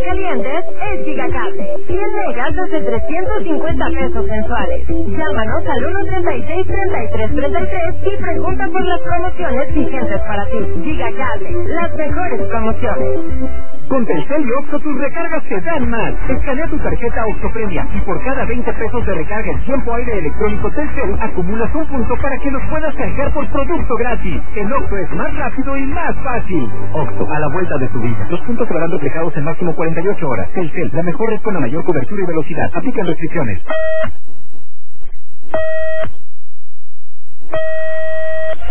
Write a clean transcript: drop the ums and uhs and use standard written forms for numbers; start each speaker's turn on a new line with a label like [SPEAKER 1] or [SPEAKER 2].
[SPEAKER 1] Aguascalientes es Gigacable. 100 megas desde 350 pesos mensuales. Llámanos al 136-3333 y pregunta por las promociones vigentes para ti. Gigacable, las mejores promociones.
[SPEAKER 2] Con Telcel y Oxxo tus recargas te dan más. Escanea tu tarjeta Oxxo Premia y por cada 20 pesos de recarga en tiempo aire electrónico Telcel acumulas un punto para que los puedas cargar por producto gratis. El Oxxo es más rápido y más fácil. Oxxo, a la vuelta de tu vida. Los puntos se verán reflejados en máximo 48 horas. Telcel, la mejor red con la mayor cobertura y velocidad. Aplican restricciones.